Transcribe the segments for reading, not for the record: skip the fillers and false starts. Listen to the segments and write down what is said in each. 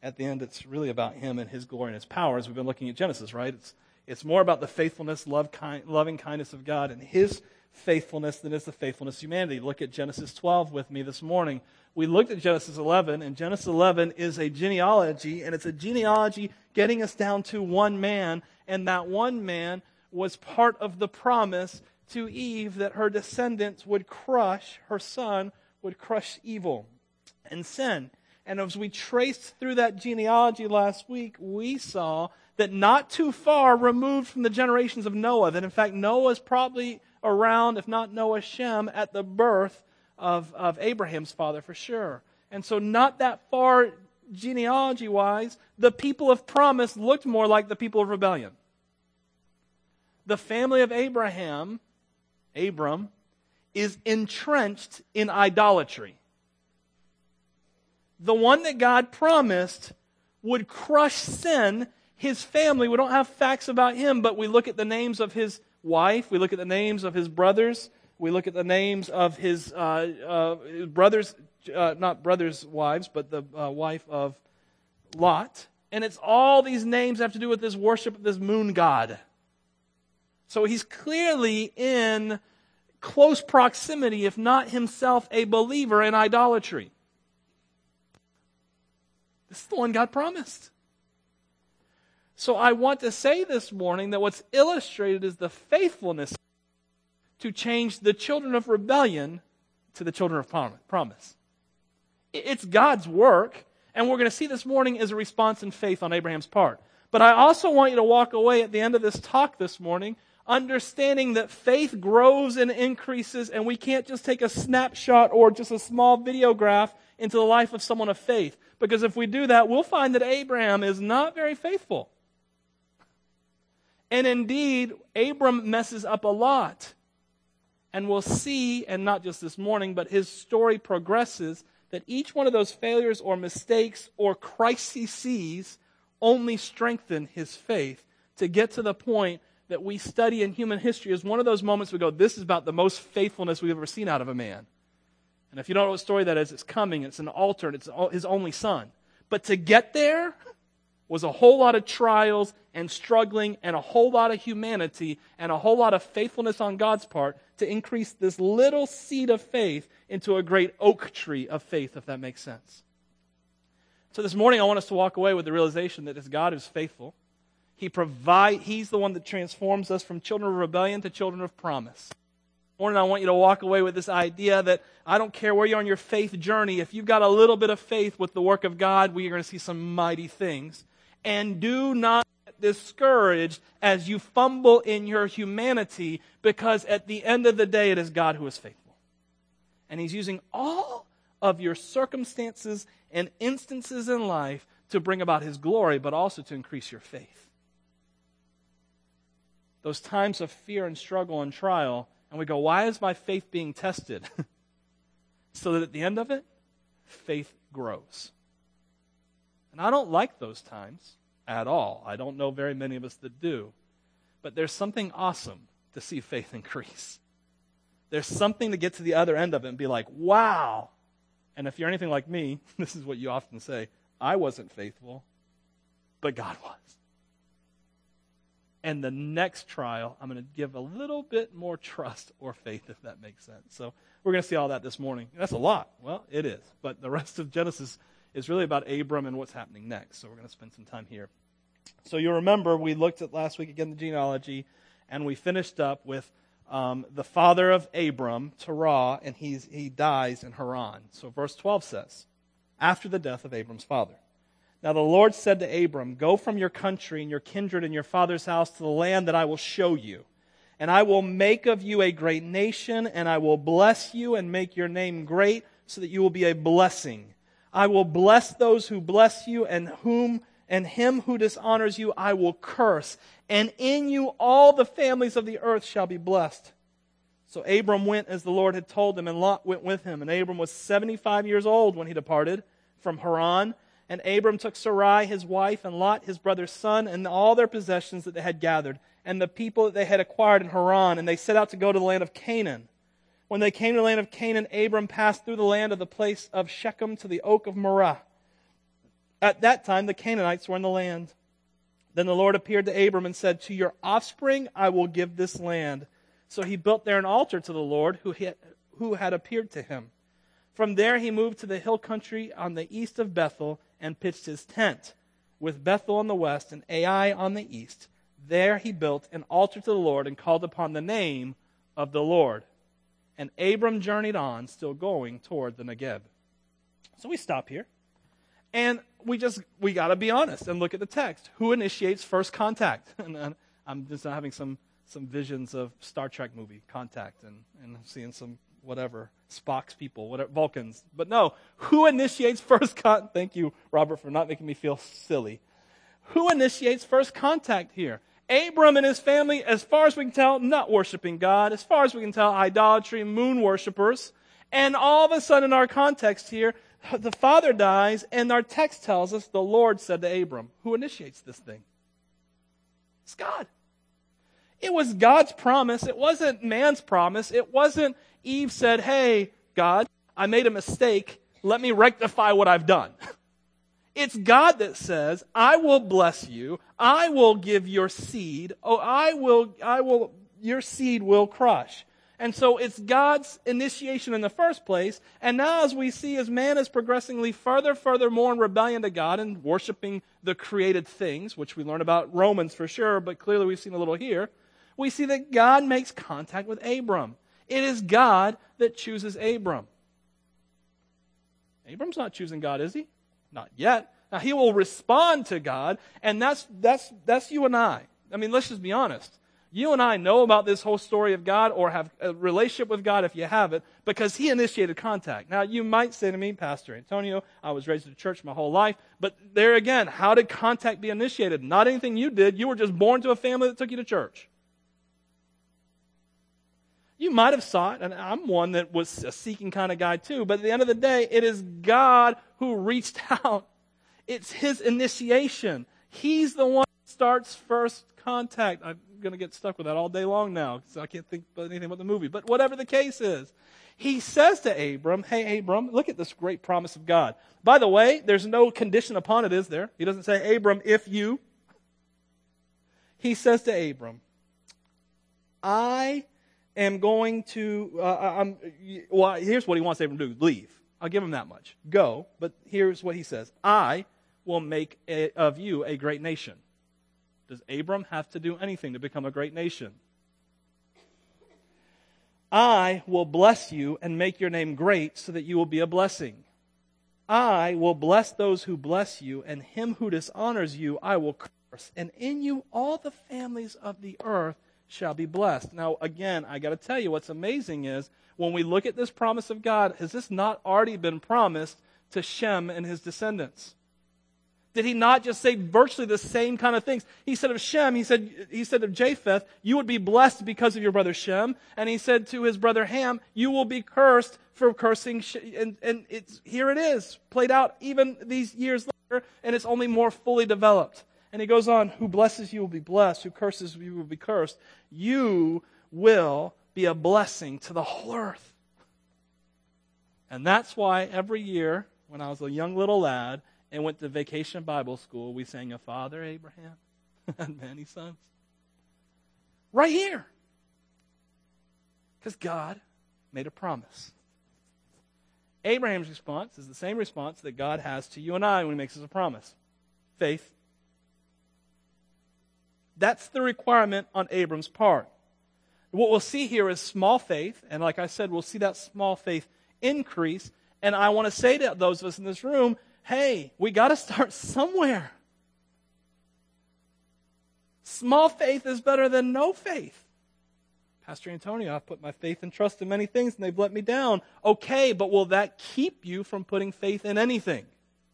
at the end, it's really about him and his glory and his power, as we've been looking at Genesis, right? It's more about the faithfulness, loving kindness of God and his faithfulness than is the faithfulness of humanity. Look at Genesis 12 with me this morning. We looked at Genesis 11, and Genesis 11 is a genealogy, and it's a genealogy getting us down to one man, and that one man was part of the promise to Eve that her descendants would crush, her son would crush evil and sin. And as we traced through that genealogy last week, we saw that not too far removed from the generations of Noah, that in fact Noah is probably around, if not Noah, Shem, at the birth of Abraham's father for sure. And so not that far genealogy-wise, the people of promise looked more like the people of rebellion. The family of Abram, is entrenched in idolatry. The one that God promised would crush sin, his family, we don't have facts about him, but we look at the names of his wife, we look at the names of his brothers, we look at the names of his brothers, not brothers' wives, but the wife of Lot. And it's all these names have to do with this worship of this moon god. So he's clearly in close proximity, if not himself a believer in idolatry. This is the one God promised. So I want to say this morning that what's illustrated is the faithfulness to change the children of rebellion to the children of promise. It's God's work, and we're going to see this morning is a response in faith on Abraham's part. But I also want you to walk away at the end of this talk this morning understanding that faith grows and increases, and we can't just take a snapshot or just a small videograph into the life of someone of faith. Because if we do that, we'll find that Abraham is not very faithful. And indeed, Abram messes up a lot. And we'll see, and not just this morning, but his story progresses, that each one of those failures or mistakes or crises only strengthen his faith to get to the point that we study in human history as one of those moments we go, this is about the most faithfulness we've ever seen out of a man. And if you don't know what story that is, it's coming, it's an altar, and it's his only son. But to get there was a whole lot of trials and struggling and a whole lot of humanity and a whole lot of faithfulness on God's part to increase this little seed of faith into a great oak tree of faith, if that makes sense. So this morning I want us to walk away with the realization that it's God who's faithful. He's the one that transforms us from children of rebellion to children of promise. This morning I want you to walk away with this idea that I don't care where you are on your faith journey, if you've got a little bit of faith with the work of God, we are going to see some mighty things. And do not get discouraged as you fumble in your humanity, because at the end of the day, it is God who is faithful. And He's using all of your circumstances and instances in life to bring about His glory, but also to increase your faith. Those times of fear and struggle and trial, and we go, why is my faith being tested? So that at the end of it, faith grows. And I don't like those times at all. I don't know very many of us that do. But there's something awesome to see faith increase. There's something to get to the other end of it and be like, wow. And if you're anything like me, this is what you often say, I wasn't faithful, but God was. And the next trial, I'm going to give a little bit more trust or faith, if that makes sense. So we're going to see all that this morning. That's a lot. Well, it is. But the rest of Genesis is really about Abram and what's happening next. So we're going to spend some time here. So you'll remember we looked at last week again the genealogy, and we finished up with the father of Abram, Terah, and he dies in Haran. So verse 12 says, after the death of Abram's father. Now the Lord said to Abram, go from your country and your kindred and your father's house to the land that I will show you. And I will make of you a great nation, and I will bless you and make your name great, so that you will be a blessing. I will bless those who bless you, and him who dishonors you I will curse. And in you all the families of the earth shall be blessed. So Abram went as the Lord had told him, and Lot went with him. And Abram was 75 years old when he departed from Haran. And Abram took Sarai his wife, and Lot his brother's son, and all their possessions that they had gathered, and the people that they had acquired in Haran, and they set out to go to the land of Canaan. When they came to the land of Canaan, Abram passed through the land of the place of Shechem to the oak of Moreh. At that time, the Canaanites were in the land. Then the Lord appeared to Abram and said, to your offspring I will give this land. So he built there an altar to the Lord who had appeared to him. From there he moved to the hill country on the east of Bethel and pitched his tent, with Bethel on the west and Ai on the east. There he built an altar to the Lord and called upon the name of the Lord. And Abram journeyed on, still going toward the Negeb. So we stop here. And we got to be honest and look at the text. Who initiates first contact? And I'm just having some visions of Star Trek movie, Contact, and seeing some whatever, Spock's people, whatever, Vulcans. But no, who initiates first contact? Thank you, Robert, for not making me feel silly. Who initiates first contact here? Abram and his family, as far as we can tell, not worshiping God. As far as we can tell, idolatry, moon worshipers. And all of a sudden in our context here, the father dies, and our text tells us the Lord said to Abram, who initiates this thing? It's God. It was God's promise. It wasn't man's promise. It wasn't Eve said, hey, God, I made a mistake. Let me rectify what I've done. It's God that says, I will bless you. I will give your seed. Your seed will crush. And so it's God's initiation in the first place. And now as we see, as man is progressively further more in rebellion to God and worshiping the created things, which we learn about Romans for sure, but clearly we've seen a little here, we see that God makes contact with Abram. It is God that chooses Abram. Abram's not choosing God, is he? Not yet. Now he will respond to God, and that's you and I. I mean, let's just be honest. You and I know about this whole story of God or have a relationship with God if you have it because he initiated contact. Now, you might say to me, Pastor Antonio, I was raised in the church my whole life, but there again, how did contact be initiated? Not anything you did. You were just born to a family that took you to church. You might have sought, and I'm one that was a seeking kind of guy too, but at the end of the day, it is God who reached out. It's his initiation. He's the one who starts first contact. I'm going to get stuck with that all day long now because I can't think of anything about the movie. But whatever the case is, he says to Abram, hey, Abram, look at this great promise of God. By the way, there's no condition upon it, is there? He doesn't say, Abram, if you. He says to Abram, I am going to, here's what he wants Abram to do. Leave. I'll give him that much. Go. But here's what he says. I will make of you a great nation. Does Abram have to do anything to become a great nation? I will bless you and make your name great so that you will be a blessing. I will bless those who bless you, and him who dishonors you I will curse. And in you all the families of the earth shall be blessed. Now, again, I got to tell you what's amazing is when we look at this promise of God, has this not already been promised to Shem and his descendants? Did he not just say virtually the same kind of things? He said of Shem, he said of Japheth, you would be blessed because of your brother Shem. And he said to his brother Ham, you will be cursed for cursing. And here it is, played out even these years later, and it's only more fully developed. And he goes on, who blesses you will be blessed, who curses you will be cursed. You will be a blessing to the whole earth. And that's why every year, when I was a young little lad, and went to vacation Bible school, we sang, a father Abraham had many sons. Right here. Because God made a promise. Abraham's response is the same response that God has to you and I when he makes us a promise. Faith. That's the requirement on Abram's part. What we'll see here is small faith, and like I said, we'll see that small faith increase. And I want to say to those of us in this room, hey, we got to start somewhere. Small faith is better than no faith. Pastor Antonio, I've put my faith and trust in many things and they've let me down. Okay, but will that keep you from putting faith in anything?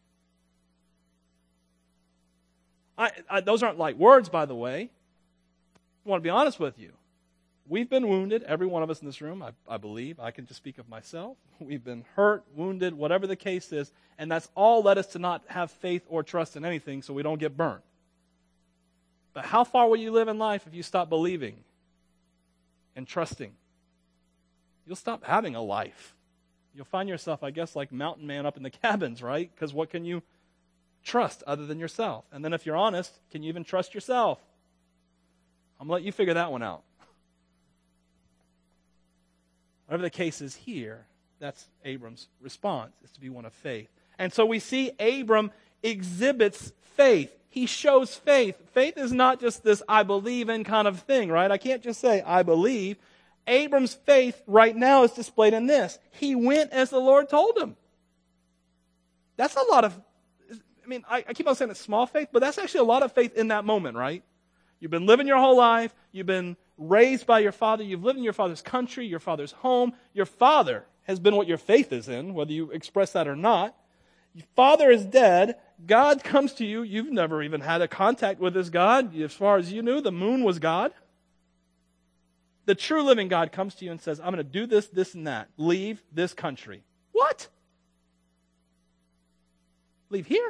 Those aren't light words, by the way. I want to be honest with you. We've been wounded, every one of us in this room, I believe. I can just speak of myself. We've been hurt, wounded, whatever the case is, and that's all led us to not have faith or trust in anything so we don't get burned. But how far will you live in life if you stop believing and trusting? You'll stop having a life. You'll find yourself, I guess, like mountain man up in the cabins, right? Because what can you trust other than yourself? And then if you're honest, can you even trust yourself? I'm going to let you figure that one out. Whatever the case is here, that's Abram's response, is to be one of faith. And so we see Abram exhibits faith. He shows faith. Faith is not just this I believe in kind of thing, right? I can't just say I believe. Abram's faith right now is displayed in this. He went as the Lord told him. That's a lot of, I keep on saying it's small faith, but that's actually a lot of faith in that moment, right? You've been living your whole life. You've been raised by your father. You've lived in your father's country, your father's home. Your father has been what your faith is in, whether you express that or not. Your father is dead. God comes to you. You've never even had a contact with this God. As far as you knew, the moon was God. The true living God comes to you and says, I'm going to do this, this, and that. Leave this country. What? Leave here?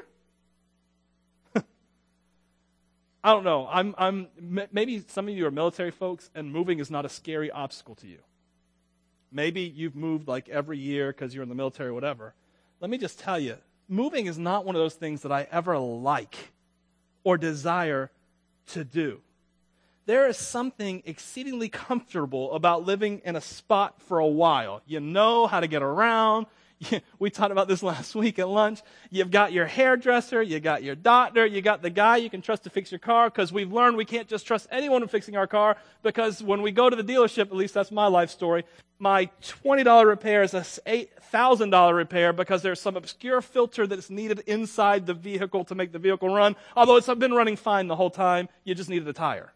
I don't know. Maybe some of you are military folks, and moving is not a scary obstacle to you. Maybe you've moved like every year because you're in the military or whatever. Let me just tell you, moving is not one of those things that I ever like or desire to do. There is something exceedingly comfortable about living in a spot for a while. You know how to get around. We talked about this last week at lunch. You've got your hairdresser, you got your doctor, you got the guy you can trust to fix your car, because we've learned we can't just trust anyone in fixing our car, because when we go to the dealership, at least that's my life story, my $20 repair is a $8,000 repair because there's some obscure filter that's needed inside the vehicle to make the vehicle run. Although it's been running fine the whole time, you just needed a tire.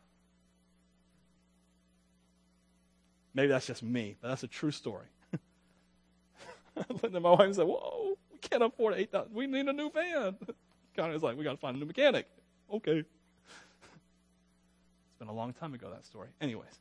Maybe that's just me, but that's a true story. And then my wife said, whoa, we can't afford $8,000. We need a new van. Connor's like, we got to find a new mechanic. Okay. It's been a long time ago, that story. Anyways.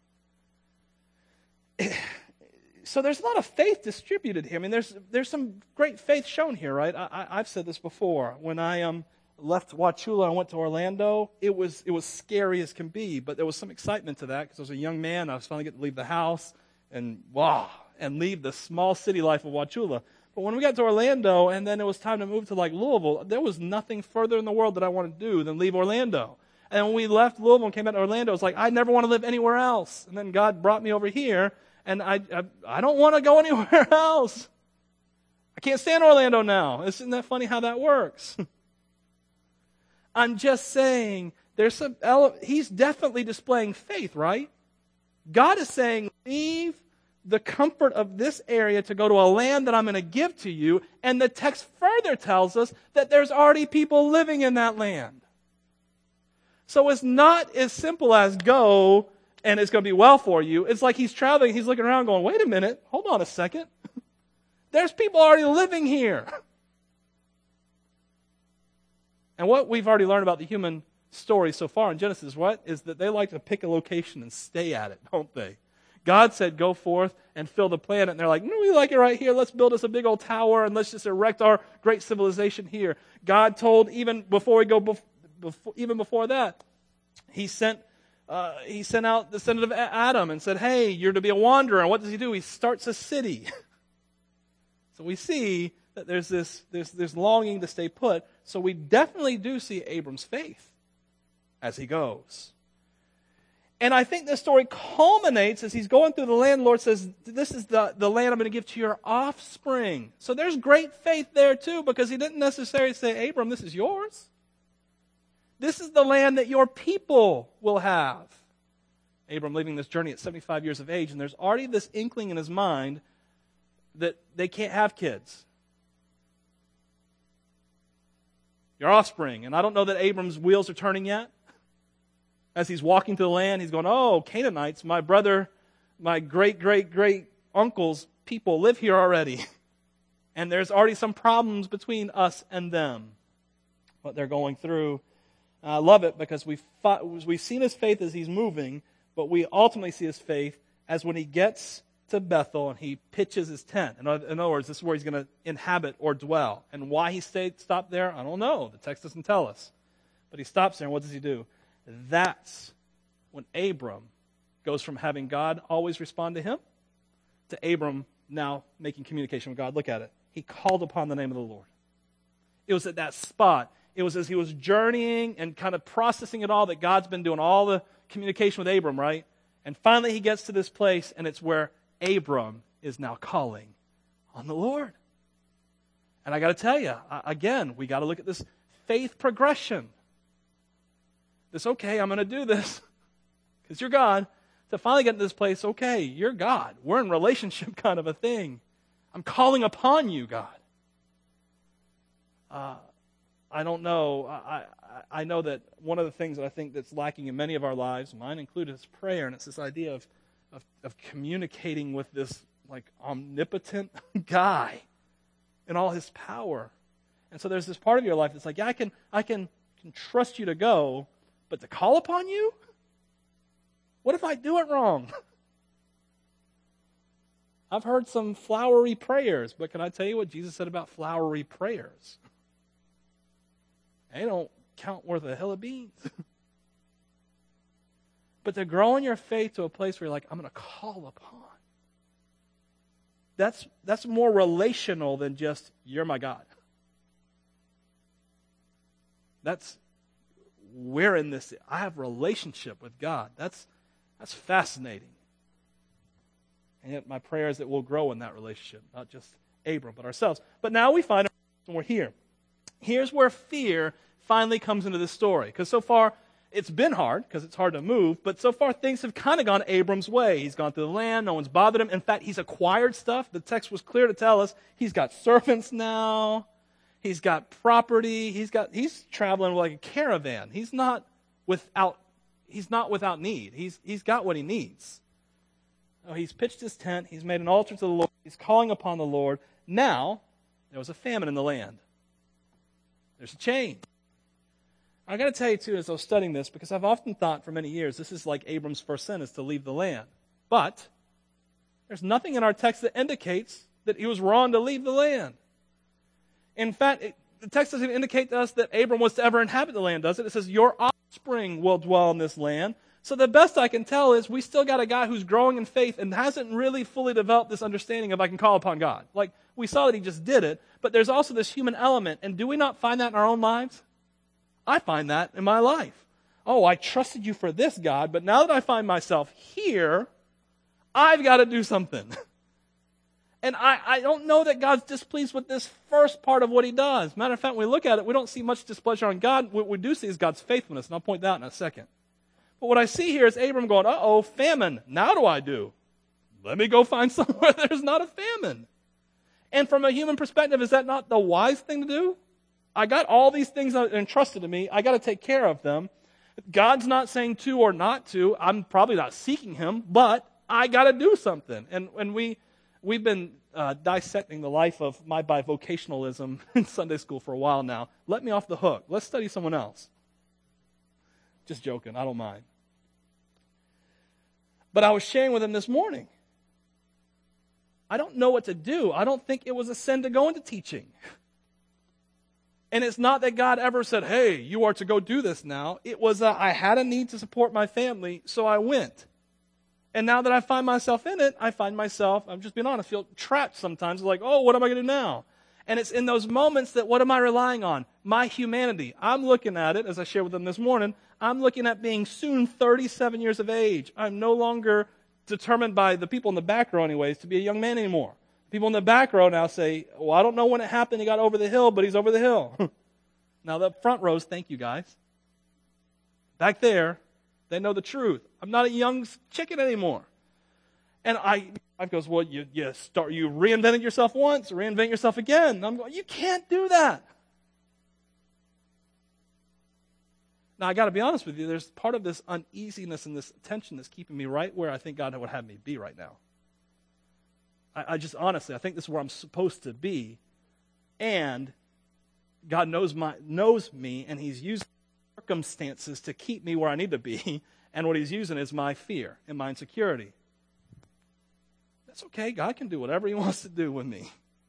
So there's a lot of faith distributed here. There's some great faith shown here, right? I've said this before. When I left Wauchula and went to Orlando, it was scary as can be, but there was some excitement to that because I was a young man. I was finally getting to leave the house and leave the small city life of Wauchula. But when we got to Orlando and then it was time to move to like Louisville, there was nothing further in the world that I wanted to do than leave Orlando. And when we left Louisville and came back to Orlando, it was like, I never want to live anywhere else. And then God brought me over here, and I don't want to go anywhere else. I can't stand Orlando now. Isn't that funny how that works? I'm just saying, he's definitely displaying faith, right? God is saying, leave the comfort of this area to go to a land that I'm going to give to you. And the text further tells us that there's already people living in that land. So it's not as simple as go and it's going to be well for you. It's like he's traveling, he's looking around going, wait a minute, hold on a second. There's people already living here. And what we've already learned about the human story so far in Genesis, is that they like to pick a location and stay at it, don't they? God said, go forth and fill the planet. And they're like, no, we like it right here. Let's build us a big old tower and let's just erect our great civilization here. God told, even before that, he sent out the descendant of Adam and said, hey, you're to be a wanderer. And what does he do? He starts a city. So we see that there's this longing to stay put. So we definitely do see Abram's faith as he goes. And I think this story culminates as he's going through the land. The Lord says, this is the land I'm going to give to your offspring. So there's great faith there too, because he didn't necessarily say, Abram, this is yours. This is the land that your people will have. Abram leaving this journey at 75 years of age, and there's already this inkling in his mind that they can't have kids. Your offspring. And I don't know that Abram's wheels are turning yet. As he's walking through the land, he's going, oh, Canaanites, my brother, my great uncle's people live here already. And there's already some problems between us and them. What they're going through. I love it because we've seen his faith as he's moving, but we ultimately see his faith as when he gets to Bethel and he pitches his tent. In other words, this is where he's going to inhabit or dwell. And why he stopped there, I don't know. The text doesn't tell us. But he stops there, and what does he do? That's when Abram goes from having God always respond to him to Abram now making communication with God. Look at it. He called upon the name of the Lord. It was at that spot. It was as he was journeying and kind of processing it all that God's been doing all the communication with Abram, right? And finally he gets to this place, and it's where Abram is now calling on the Lord. And I got to tell you, again, we got to look at this faith progression. This, okay, I'm going to do this because you're God. To finally get to this place, okay, you're God. We're in relationship kind of a thing. I'm calling upon you, God. I don't know. I know that one of the things that I think that's lacking in many of our lives, mine included, is prayer, and it's this idea of communicating with this like omnipotent guy in all his power. And so there's this part of your life that's like, yeah, I can trust you to go, but to call upon you? What if I do it wrong? I've heard some flowery prayers, but can I tell you what Jesus said about flowery prayers? They don't count worth a hill of beans. But to grow in your faith to a place where you're like, I'm going to call upon. That's more relational than just, you're my God. We're in this. I have relationship with God. That's fascinating. And yet my prayer is that we'll grow in that relationship, not just Abram, but ourselves. But now we find ourselves and we're here. Here's where fear finally comes into the story. Because so far, it's been hard, because it's hard to move, but so far things have kind of gone Abram's way. He's gone through the land, no one's bothered him. In fact, he's acquired stuff. The text was clear to tell us he's got servants now. He's got property. He's traveling like a caravan. He's not without need. He's got what he needs. Oh, he's pitched his tent. He's made an altar to the Lord. He's calling upon the Lord. Now, there was a famine in the land. There's a change. I got to tell you, too, as I was studying this, because I've often thought for many years, this is like Abram's first sin, is to leave the land. But there's nothing in our text that indicates that he was wrong to leave the land. In fact, the text doesn't even indicate to us that Abram was to ever inhabit the land, does it? It says, your offspring will dwell in this land. So the best I can tell is we still got a guy who's growing in faith and hasn't really fully developed this understanding of I can call upon God. Like, we saw that he just did it, but there's also this human element. And do we not find that in our own lives? I find that in my life. Oh, I trusted you for this, God, but now that I find myself here, I've got to do something. And I don't know that God's displeased with this first part of what he does. Matter of fact, when we look at it, we don't see much displeasure on God. What we do see is God's faithfulness, and I'll point that out in a second. But what I see here is Abram going, uh-oh, famine. Now what do I do? Let me go find somewhere there's not a famine. And from a human perspective, is that not the wise thing to do? I got all these things entrusted to me. I got to take care of them. God's not saying to or not to. I'm probably not seeking him, but I got to do something. And we've been dissecting the life of my bivocationalism in Sunday school for a while now. Let me off the hook. Let's study someone else. Just joking. I don't mind. But I was sharing with him this morning. I don't know what to do. I don't think it was a sin to go into teaching. And it's not that God ever said, hey, you are to go do this now. It was I had a need to support my family, so I went. And now that I find myself in it, I find myself, I'm just being honest, feel trapped sometimes. Like, oh, what am I going to do now? And it's in those moments that what am I relying on? My humanity. I'm looking at it, as I shared with them this morning, I'm looking at being soon 37 years of age. I'm no longer determined by the people in the back row anyways to be a young man anymore. People in the back row now say, well, I don't know when it happened. He got over the hill, but he's over the hill. Now the front rows, thank you guys. Back there, they know the truth. I'm not a young chicken anymore. And I goes, well, you reinvented yourself once, reinvent yourself again. And I'm going, you can't do that. Now I got to be honest with you. There's part of this uneasiness and this tension that's keeping me right where I think God would have me be right now. I just honestly, I think this is where I'm supposed to be. And God knows me, and he's using circumstances to keep me where I need to be. And what he's using is my fear and my insecurity. That's okay. God can do whatever he wants to do with me.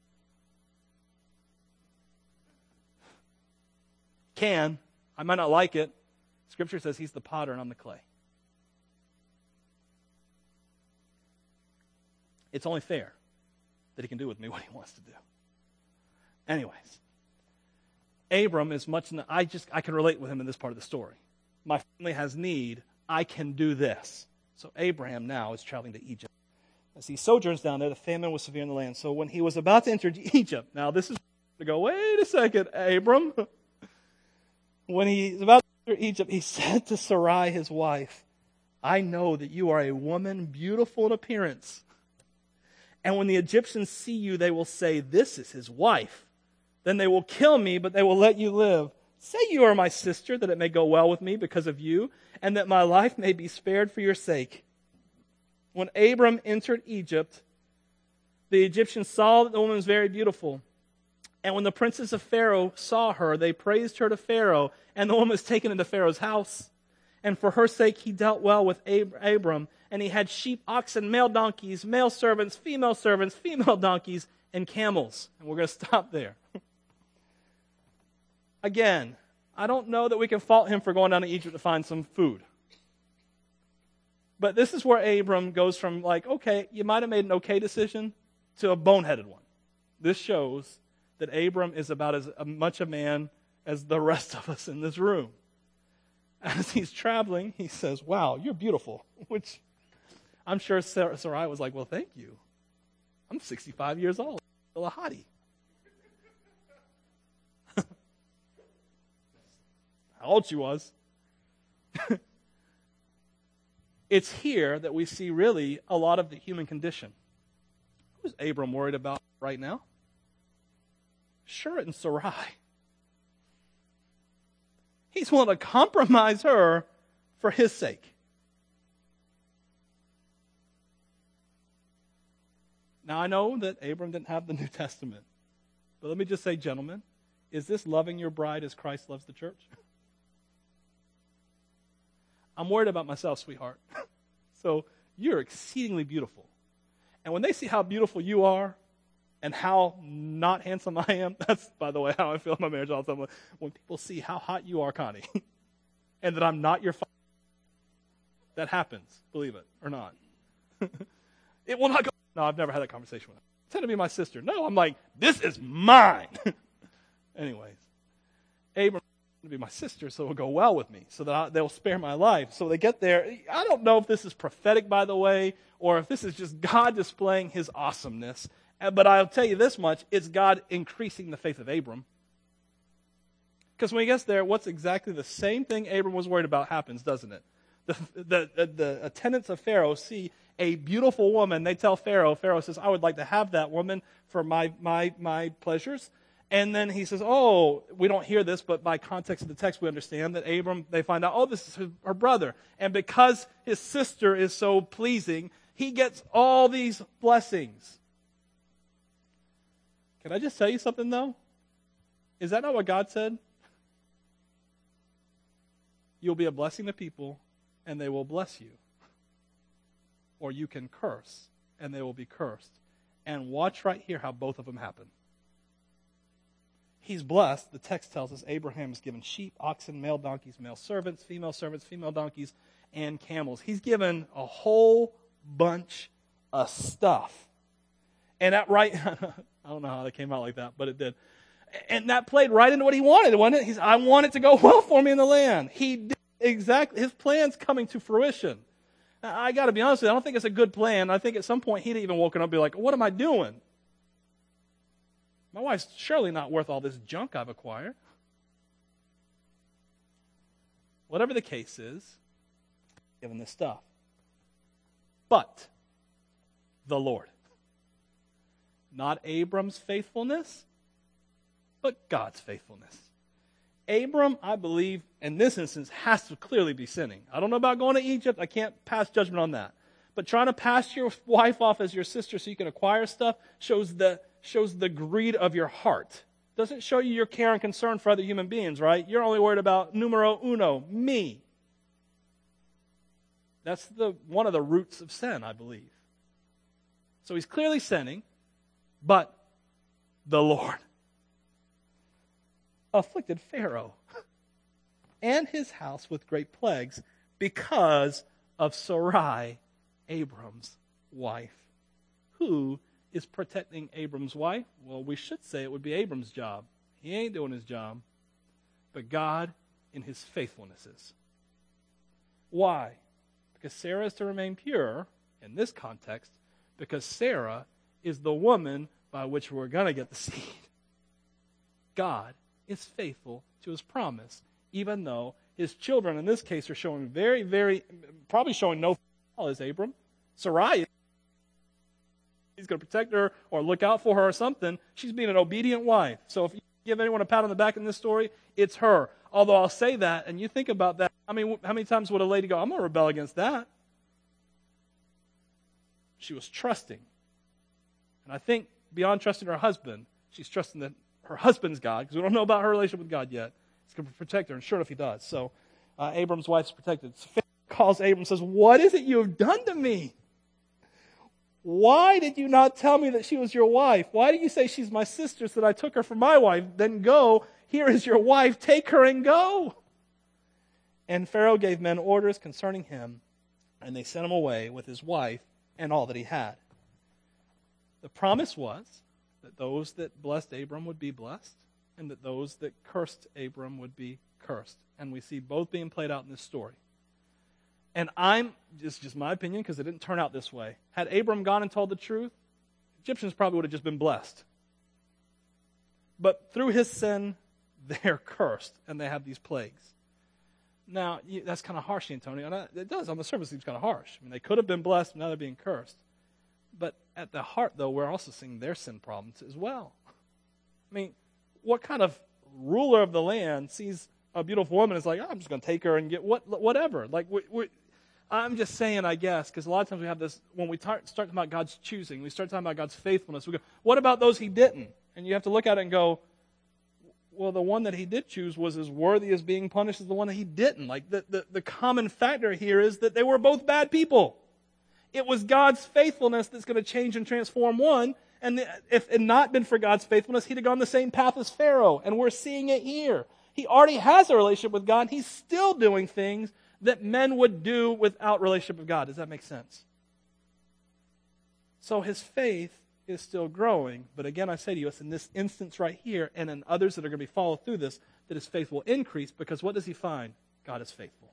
Can. I might not like it. Scripture says he's the potter and I'm the clay. It's only fair that he can do with me what he wants to do. Anyways, Abram is much, I can relate with him in this part of the story. My family has need. I can do this. So Abraham now is traveling to Egypt. As he sojourns down there, the famine was severe in the land. So when he was about to enter Egypt, now this is to go, wait a second, Abram. When he's about to enter Egypt, he said to Sarai, his wife, I know that you are a woman beautiful in appearance. And when the Egyptians see you, they will say, this is his wife. Then they will kill me, but they will let you live. Say you are my sister, that it may go well with me because of you, and that my life may be spared for your sake. When Abram entered Egypt, the Egyptians saw that the woman was very beautiful. And when the princes of Pharaoh saw her, they praised her to Pharaoh, and the woman was taken into Pharaoh's house. And for her sake he dealt well with Abram, and he had sheep, oxen, male donkeys, male servants, female donkeys, and camels. And we're going to stop there. Again, I don't know that we can fault him for going down to Egypt to find some food. But this is where Abram goes from like, okay, you might have made an okay decision to a boneheaded one. This shows that Abram is about as much a man as the rest of us in this room. As he's traveling, he says, wow, you're beautiful, which I'm sure Sarai was like, well, thank you. I'm 65 years old, still a hottie. How old she was. It's here that we see really a lot of the human condition. Who's Abram worried about right now? Sure, and Sarai. He's willing to compromise her for his sake. Now, I know that Abram didn't have the New Testament. But let me just say, gentlemen, is this loving your bride as Christ loves the church? I'm worried about myself, sweetheart. So you're exceedingly beautiful. And when they see how beautiful you are and how not handsome I am, that's, by the way, how I feel in my marriage all the time. When people see how hot you are, Connie, and that I'm not your father, that happens, believe it or not. It will not go. No, I've never had that conversation with her. Pretend to be my sister. No, I'm like, this is mine. Anyways, Abram to be my sister, so it'll go well with me, so that they'll spare my life. So they get there. I don't know if this is prophetic, by the way, or if this is just God displaying his awesomeness. But I'll tell you this much, it's God increasing the faith of Abram. Because when he gets there, what's exactly the same thing Abram was worried about happens, doesn't it? The attendants of Pharaoh see a beautiful woman. They tell Pharaoh. Pharaoh says, I would like to have that woman for my pleasures. And then he says, oh, we don't hear this, but by context of the text, we understand that Abram, they find out, oh, this is her brother. And because his sister is so pleasing, he gets all these blessings. Can I just tell you something, though? Is that not what God said? You'll be a blessing to people, and they will bless you. Or you can curse, and they will be cursed. And watch right here how both of them happen. He's blessed. The text tells us Abraham is given sheep, oxen, male donkeys, male servants, female donkeys, and camels. He's given a whole bunch of stuff. And that right, I don't know how that came out like that, but it did. And that played right into what he wanted, wasn't it? I want it to go well for me in the land. He did exactly. His plan's coming to fruition. Now, I got to be honest with you, I don't think it's a good plan. I think at some point he'd even woken up and be like, what am I doing? My wife's surely not worth all this junk I've acquired. Whatever the case is, given this stuff. But the Lord. Not Abram's faithfulness, but God's faithfulness. Abram, I believe, in this instance, has to clearly be sinning. I don't know about going to Egypt. I can't pass judgment on that. But trying to pass your wife off as your sister so you can acquire stuff shows the greed of your heart. Doesn't show you your care and concern for other human beings, right? You're only worried about numero uno, me. That's one of the roots of sin, I believe. So he's clearly sinning, but the Lord afflicted Pharaoh and his house with great plagues because of Sarai, Abram's wife. Who is protecting Abram's wife? Well, we should say it would be Abram's job. He ain't doing his job. but God in his faithfulness is. Why? Because Sarah is to remain pure in this context, because Sarah is the woman by which we're going to get the seed. God is faithful to his promise, even though his children in this case are showing probably showing no fault as Abram. Sarai, he's going to protect her or look out for her or something. She's being an obedient wife. So if you give anyone a pat on the back in this story, it's her. Although I'll say that, and you think about that, I mean, how many times would a lady go, I'm going to rebel against that? She was trusting. And I think beyond trusting her husband, she's trusting that her husband's God, because we don't know about her relationship with God yet. He's going to protect her, and sure enough, he does. So Abram's wife's protected. So Pharaoh calls Abram and says, what is it you have done to me? Why did you not tell me that she was your wife? Why did you say she's my sister so that I took her for my wife? Then go, here is your wife, take her and go. And Pharaoh gave men orders concerning him, and they sent him away with his wife and all that he had. The promise was that those that blessed Abram would be blessed, and that those that cursed Abram would be cursed. And we see both being played out in this story. And it's just my opinion, because it didn't turn out this way. Had Abram gone and told the truth, Egyptians probably would have just been blessed. But through his sin, they're cursed, and they have these plagues. Now, that's kind of harsh, Antonio. It does, on the surface, seems kind of harsh. I mean, they could have been blessed, and now they're being cursed. But at the heart, though, we're also seeing their sin problems as well. I mean, what kind of ruler of the land sees a beautiful woman and is like, I'm just going to take her and get whatever? Like, I'm just saying, I guess, because a lot of times we have this, when we start talking about God's choosing, we start talking about God's faithfulness, we go, what about those he didn't? And you have to look at it and go, well, the one that he did choose was as worthy as being punished as the one that he didn't. Like, the common factor here is that they were both bad people. It was God's faithfulness that's going to change and transform one. And if it had not been for God's faithfulness, he'd have gone the same path as Pharaoh. And we're seeing it here. He already has a relationship with God. He's still doing things that men would do without relationship with God. Does that make sense? So his faith is still growing. But again, I say to you, it's in this instance right here and in others that are going to be followed through this, that his faith will increase, because what does he find? God is faithful.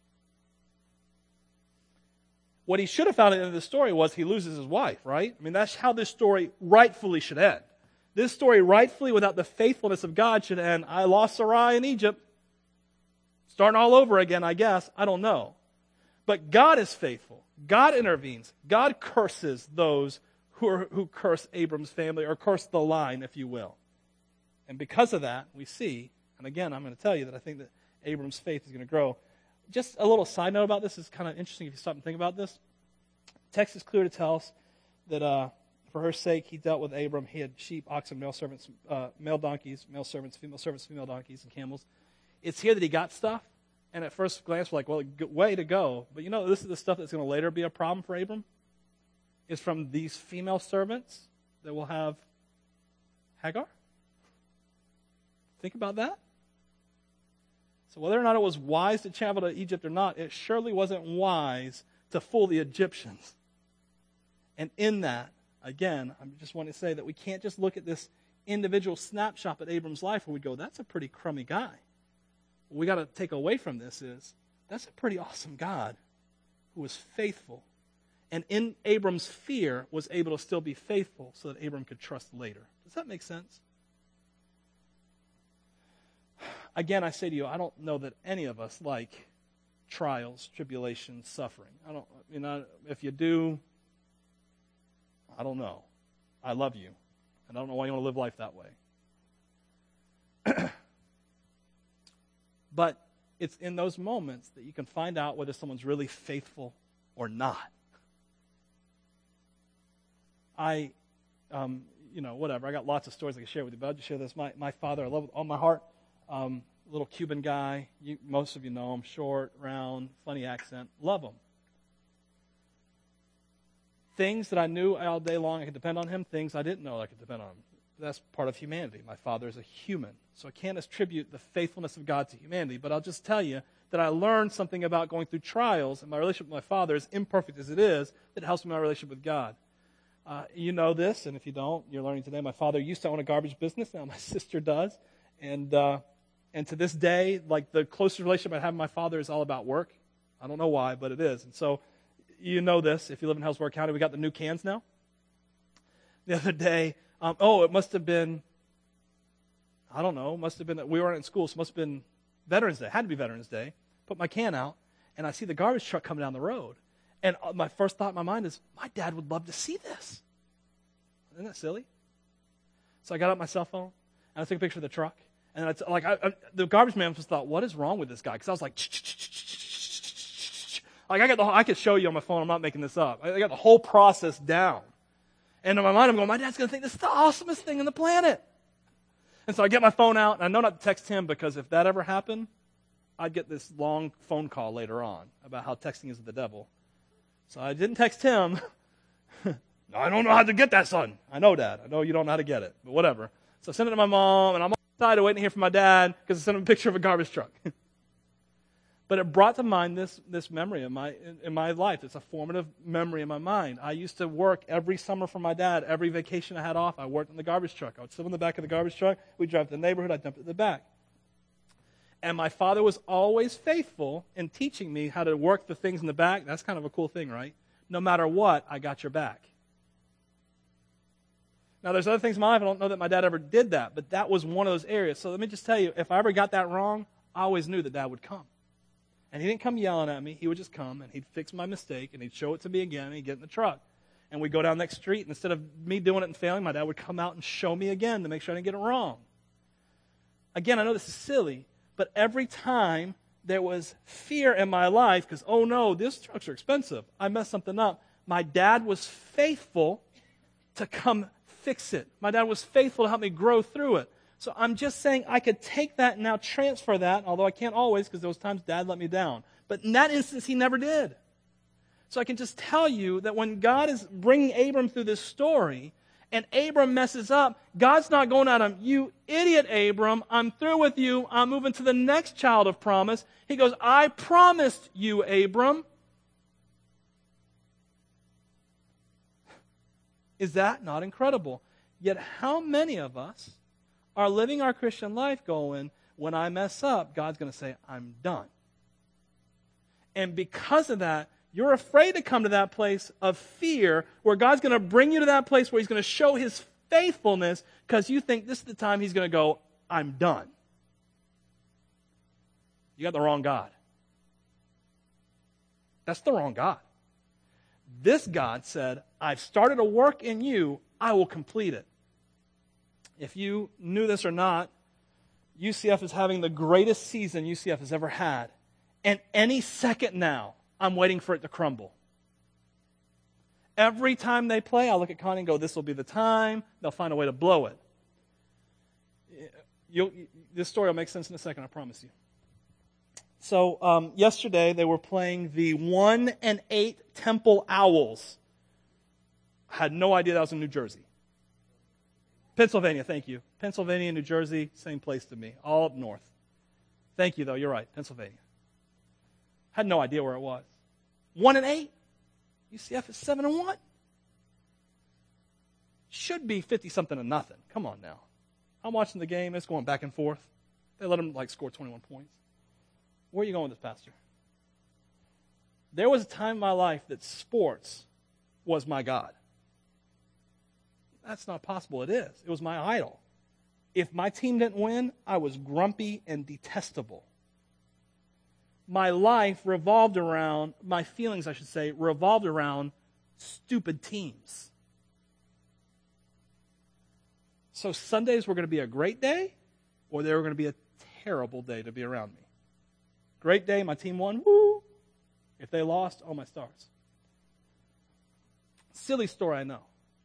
What he should have found at the end of the story was he loses his wife, right? I mean, that's how this story rightfully should end. This story rightfully, without the faithfulness of God, should end, I lost Sarai in Egypt. Starting all over again, I guess. I don't know. But God is faithful. God intervenes. God curses those who curse Abram's family, or curse the line, if you will. And because of that, we see, and again, I'm going to tell you that I think that Abram's faith is going to grow. Just a little side note about this is kind of interesting if you stop and think about this. The text is clear to tell us that for her sake he dealt with Abram. He had sheep, oxen, male servants, male donkeys, male servants, female donkeys, and camels. It's here that he got stuff. And at first glance, we're like, well, way to go. But you know, this is the stuff that's going to later be a problem for Abram. Is from these female servants that will have Hagar. Think about that. So whether or not it was wise to travel to Egypt or not, it surely wasn't wise to fool the Egyptians. And in that, again, I just want to say that we can't just look at this individual snapshot at Abram's life where we go, that's a pretty crummy guy. What we got to take away from this is, that's a pretty awesome God who was faithful. And in Abram's fear was able to still be faithful so that Abram could trust later. Does that make sense? Again, I say to you, I don't know that any of us like trials, tribulations, suffering. If you do, I don't know. I love you, and I don't know why you want to live life that way. But it's in those moments that you can find out whether someone's really faithful or not. Whatever. I got lots of stories I can share with you, but I'll just share this. My father, I love with all my heart. Little Cuban guy. Most of you know him. Short, round, funny accent. Love him. Things that I knew all day long I could depend on him. Things I didn't know I could depend on him. That's part of humanity. My father is a human. So I can't attribute the faithfulness of God to humanity. But I'll just tell you that I learned something about going through trials, and my relationship with my father, as imperfect as it is, that helps me in my relationship with God. You know this, and if you don't, you're learning today. My father used to own a garbage business. Now my sister does. And And to this day, like the closest relationship I have with my father is all about work. I don't know why, but it is. And so you know this. If you live in Hillsborough County, we got the new cans now. The other day, it must have been, I don't know, must have been that we weren't in school, so it must have been Veterans Day. Had to be Veterans Day. Put my can out, and I see the garbage truck coming down the road. And my first thought in my mind is, my dad would love to see this. Isn't that silly? So I got out my cell phone, and I took a picture of the truck. And the garbage man just thought, what is wrong with this guy? Because I was like, I could show you on my phone. I'm not making this up. I got the whole process down. And in my mind, I'm going, my dad's going to think this is the awesomest thing on the planet. And so I get my phone out, and I know not to text him because if that ever happened, I'd get this long phone call later on about how texting is the devil. So I didn't text him. I don't know how to get that, son. I know, Dad. I know you don't know how to get it, but whatever. So I sent it to my mom, and I'm outside waiting to hear from my dad because I sent him a picture of a garbage truck. But it brought to mind this memory in my life. It's a formative memory in my mind. I used to work every summer for my dad. Every vacation I had off, I worked in the garbage truck. I would sit in the back of the garbage truck. We'd drive to the neighborhood. I'd dump it in the back. And my father was always faithful in teaching me how to work the things in the back. That's kind of a cool thing, right? No matter what, I got your back. Now, there's other things in my life. I don't know that my dad ever did that, but that was one of those areas. So let me just tell you, if I ever got that wrong, I always knew that Dad would come. And he didn't come yelling at me. He would just come, and he'd fix my mistake, and he'd show it to me again, and he'd get in the truck. And we'd go down the next street, and instead of me doing it and failing, my dad would come out and show me again to make sure I didn't get it wrong. Again, I know this is silly, but every time there was fear in my life, because, oh no, these trucks are expensive, I messed something up, my dad was faithful to come fix it. My dad was faithful to help me grow through it. So I'm just saying I could take that and now transfer that, although I can't always because those times Dad let me down. But in that instance, he never did. So I can just tell you that when God is bringing Abram through this story and Abram messes up, God's not going at him, you idiot, Abram, I'm through with you, I'm moving to the next child of promise. He goes, I promised you, Abram. Is that not incredible? Yet how many of us are living our Christian life going, when I mess up, God's going to say, I'm done. And because of that, you're afraid to come to that place of fear where God's going to bring you to that place where he's going to show his faithfulness because you think this is the time he's going to go, I'm done. You got the wrong God. That's the wrong God. This God said, I've started a work in you, I will complete it. If you knew this or not, UCF is having the greatest season UCF has ever had. And any second now, I'm waiting for it to crumble. Every time they play, I look at Connie and go, this will be the time. They'll find a way to blow it. This story will make sense in a second, I promise you. So yesterday, they were playing the 1-8 Temple Owls. I had no idea that was in New Jersey. Pennsylvania, thank you. Pennsylvania, New Jersey, same place to me, all up north. Thank you, though, you're right, Pennsylvania. Had no idea where it was. 1-8. UCF is 7-1. Should be 50-something to nothing. Come on now. I'm watching the game, it's going back and forth. They let them score 21 points. Where are you going with this, Pastor? There was a time in my life that sports was my God. That's not possible. It is. It was my idol. If my team didn't win, I was grumpy and detestable. My life revolved around, my feelings, I should say, revolved around stupid teams. So Sundays were going to be a great day, or they were going to be a terrible day to be around me. Great day, my team won, woo! If they lost, oh my stars. Silly story, I know.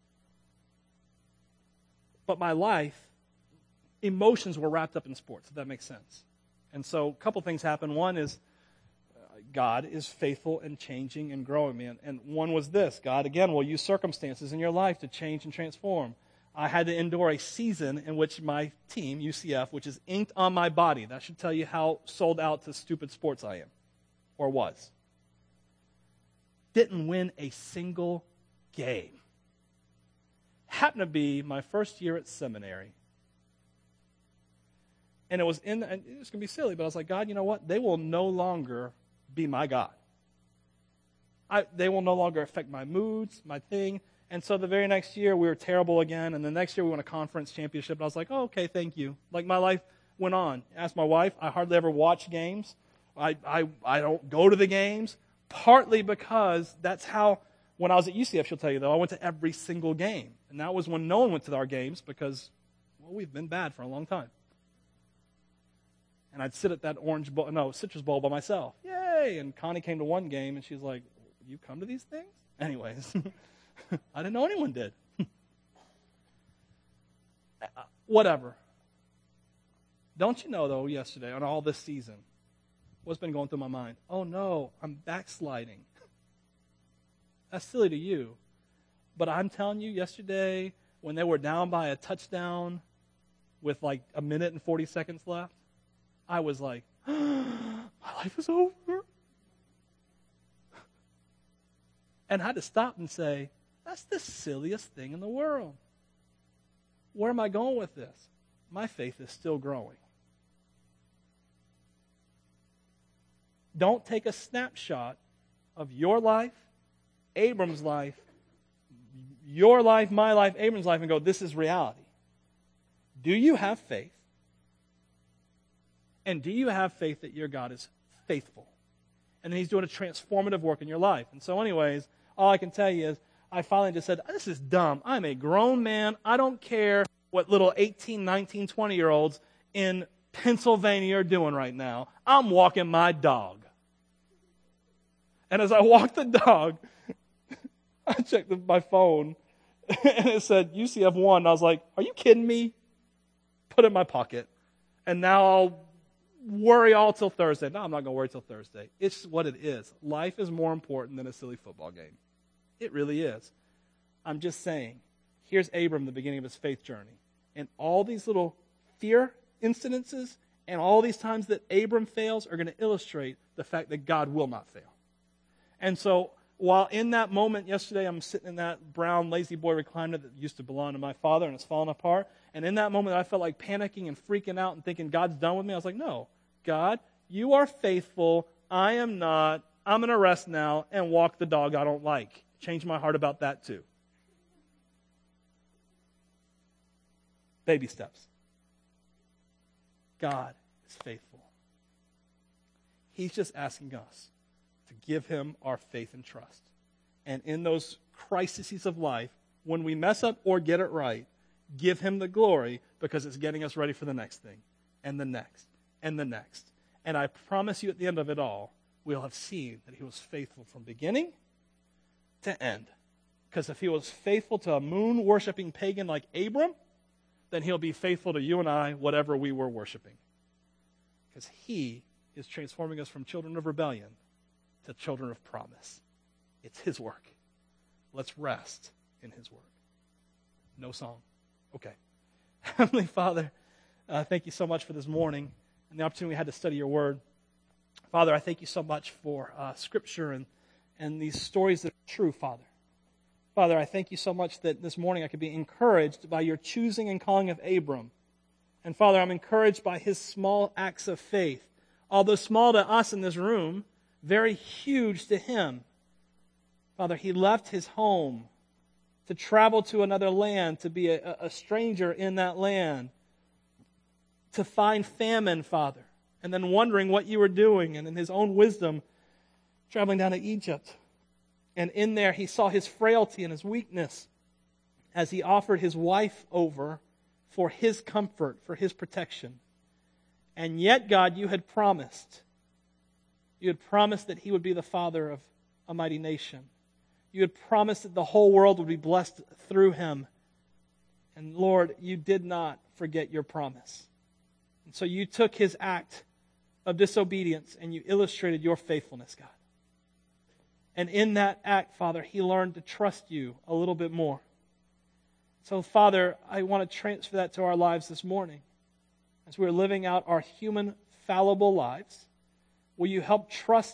But my life, emotions were wrapped up in sports, if that makes sense. And so a couple things happened. One is God is faithful and changing and growing me. And one was this. God, again, will use circumstances in your life to change and transform. I had to endure a season in which my team, UCF, which is inked on my body. That should tell you how sold out to stupid sports I am, or was. Didn't win a single game. Happened to be my first year at seminary. And it was and it's going to be silly, but I was like, God, you know what? They will no longer be my God. They will no longer affect my moods, my thing. And so the very next year, we were terrible again. And the next year, we won a conference championship. And I was like, oh, okay, thank you. Like, my life went on. Asked my wife, I hardly ever watch games. I don't go to the games. Partly because that's how, when I was at UCF, she'll tell you, though, I went to every single game. And that was when no one went to our games because, well, we've been bad for a long time. And I'd sit at that citrus bowl by myself. Yay! And Connie came to one game, and she's like, you come to these things? Anyways, I didn't know anyone did. Whatever. Don't you know, though, yesterday, on all this season, what's been going through my mind? Oh, no, I'm backsliding. That's silly to you. But I'm telling you, yesterday, when they were down by a touchdown with like a minute and 40 seconds left, I was like, my life is over. And I had to stop and say, that's the silliest thing in the world. Where am I going with this? My faith is still growing. Don't take a snapshot of your life, Abram's life, your life, my life, Abram's life, and go, this is reality. Do you have faith? And do you have faith that your God is faithful? And then he's doing a transformative work in your life. And so anyways, all I can tell you is I finally just said, this is dumb. I'm a grown man. I don't care what little 18, 19, 20-year-olds in Pennsylvania are doing right now. I'm walking my dog. And as I walked the dog, I checked my phone, and it said UCF won. I was like, are you kidding me? Put it in my pocket. And now I'll worry all till Thursday. No, I'm not going to worry till Thursday. It's what it is. Life is more important than a silly football game. It really is. I'm just saying, here's Abram, the beginning of his faith journey. And all these little fear incidences and all these times that Abram fails are going to illustrate the fact that God will not fail. And so while in that moment yesterday, I'm sitting in that brown lazy boy recliner that used to belong to my father and it's fallen apart. And in that moment, I felt like panicking and freaking out and thinking God's done with me. I was like, no, God, you are faithful. I am not. I'm going to rest now and walk the dog I don't like. Change my heart about that too. Baby steps. God is faithful. He's just asking us to give him our faith and trust. And in those crises of life, when we mess up or get it right, give him the glory because it's getting us ready for the next thing and the next and the next. And I promise you at the end of it all, we'll have seen that he was faithful from beginning to end. Because if he was faithful to a moon-worshiping pagan like Abram, then he'll be faithful to you and I, whatever we were worshiping. Because he is transforming us from children of rebellion to children of promise. It's his work. Let's rest in his work. No song. Okay. Heavenly Father, thank you so much for this morning and the opportunity we had to study your word. Father, I thank you so much for Scripture and these stories that are true, Father. Father, I thank you so much that this morning I could be encouraged by your choosing and calling of Abram. And Father, I'm encouraged by his small acts of faith. Although small to us in this room, very huge to him. Father, he left his home to travel to another land, to be a stranger in that land, to find famine, Father, and then wondering what you were doing, and in his own wisdom, traveling down to Egypt. And in there, he saw his frailty and his weakness as he offered his wife over for his comfort, for his protection. And yet, God, you had promised. You had promised that he would be the father of a mighty nation. You had promised that the whole world would be blessed through him. And Lord, you did not forget your promise. And so you took his act of disobedience and you illustrated your faithfulness, God. And in that act, Father, he learned to trust you a little bit more. So, Father, I want to transfer that to our lives this morning. As we're living out our human, fallible lives, will you help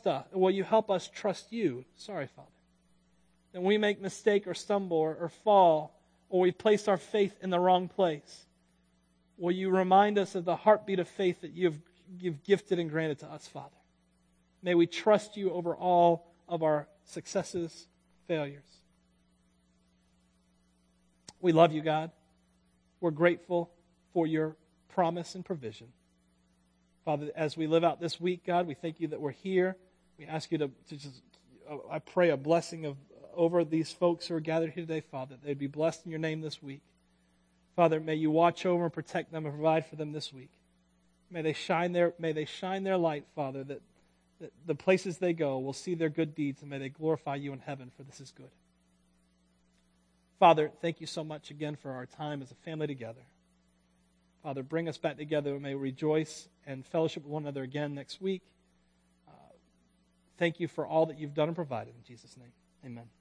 us trust you? Sorry, Father. That we make mistake or stumble or fall, or we place our faith in the wrong place. Will you remind us of the heartbeat of faith that you've gifted and granted to us, Father? May we trust you over all of our successes, failures. We love you, God. We're grateful for your promise and provision. Father, as we live out this week, God, we thank you that we're here. We ask you to just, I pray a blessing over these folks who are gathered here today, Father, that they'd be blessed in your name this week. Father, may you watch over and protect them and provide for them this week. May they shine their light, Father, that the places they go will see their good deeds, and may they glorify you in heaven, for this is good. Father, thank you so much again for our time as a family together. Father, bring us back together, and may we rejoice and fellowship with one another again next week. Thank you for all that you've done and provided. In Jesus' name, amen.